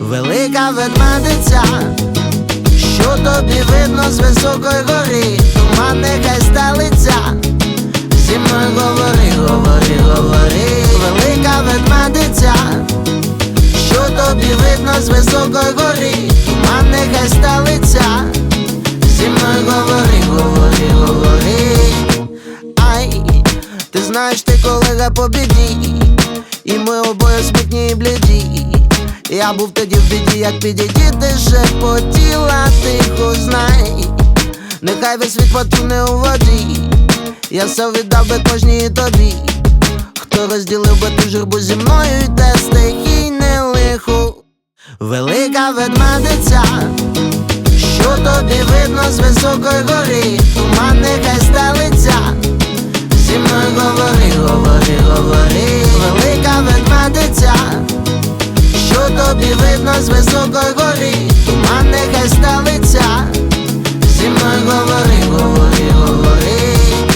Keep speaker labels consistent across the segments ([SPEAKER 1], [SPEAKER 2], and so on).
[SPEAKER 1] Велика ведмедиця, що тобі видно з високої гори, туман нехай стелиться, зі мною говори, говори, говори. Велика ведмедиця, що тобі видно з високої гори, туман нехай стелиться, зі мною говори, говори, говори. Ай, ти знаєш, ти колега по біді, і ми обоє смутні і бліді. Я був тоді в біді, як підійти, шепотіла тихо, знай. Нехай весь світ потоне у воді, я все віддав би кожній тобі. Хто розділив би ту журбу зі мною і те стихійне лихо. Велика ведмедиця, що тобі видно з високої гори, туман нехай стелиться, зі мною говори, говори, говори. Велика ведмедиця, що тобі видно з високої гори, туман нехай стелиться, зі мною говори, говори, говори.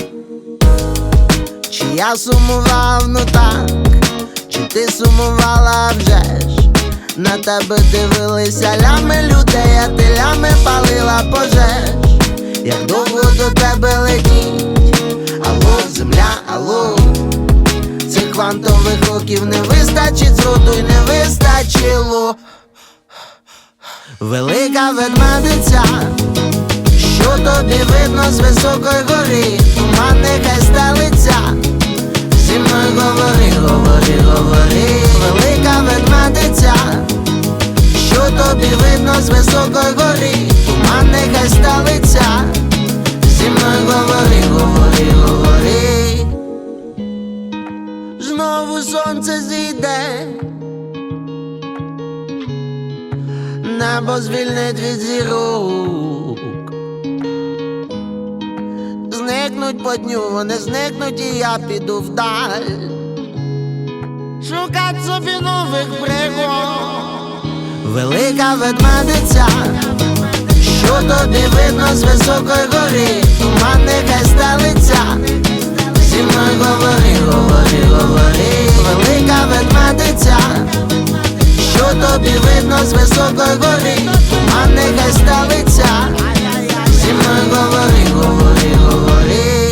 [SPEAKER 1] Чи я сумував, ну так, чи ти сумувала вже ж? На тебе дивилися лями людей, а ти лями палила пожеж. Як довго до тебе летіть? Алло, земля, алло. Цих квантових років не вистачить зроду й не вистачило. Велика ведмедиця, що тобі видно з високої гори, туман нехай стелиться, зі мною говори, говори, говори. Велика ведмедиця, що тобі видно з високої гори, туман нехай стелиться, зі мною говори, говори, говори. Знову сонце зійде, небо звільнить від зірок. Зникнуть по дню, вони зникнуть, і я піду вдаль шукать собі нових пригод. Велика ведмедиця, що тобі видно з високої гори, туман нехай стелиться, зі мною говори, говори, говори. Велика ведмедиця, що тобі видно з високої гори, туман нехай стелиться, зі мною говори, говори, говори.